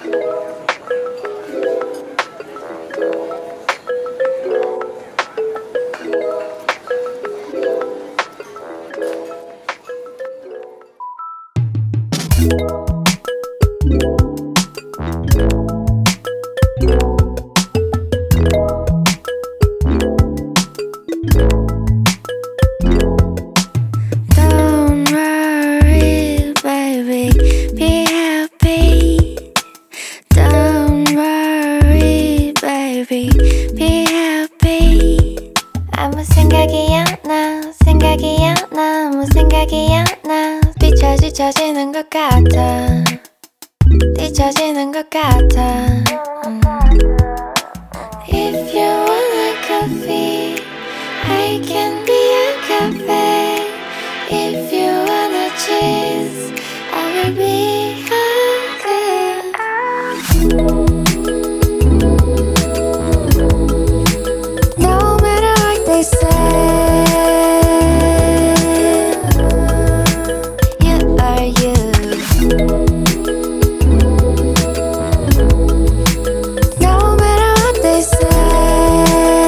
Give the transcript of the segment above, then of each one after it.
Don't worry, baby, be happy. Don't worry, baby, be happy. 아무 생각이 안 나, 생각이 안 나, 아무 생각이 안 나. 뒤처지는 것 같아, 뒤처지는 것 같아. If you want a coffee, I can be a cafe. If you wanna cheese, I will be no matter what they say, you are you. No matter what they say,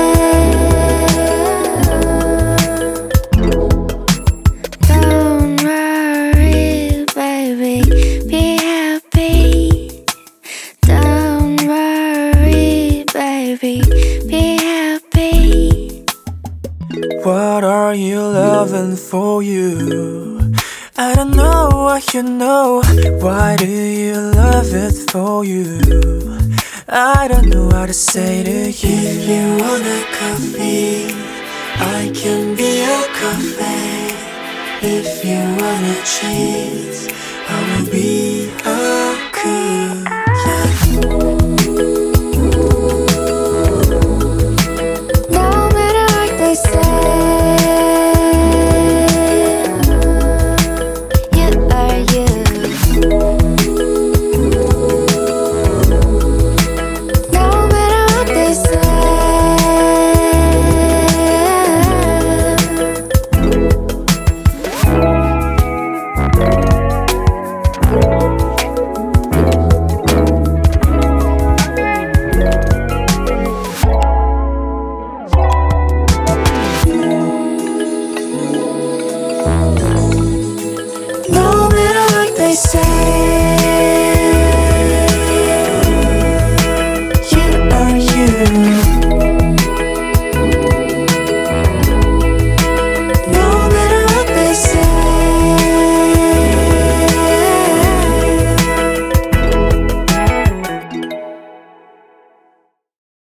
don't worry, baby, be happy. Don't worry, baby, be happy. What are you loving for you? I don't know what you know. Why do you love it for you? I don't know how to say to you. If you want a coffee, I can be a cafe. If you want a cheese, I will be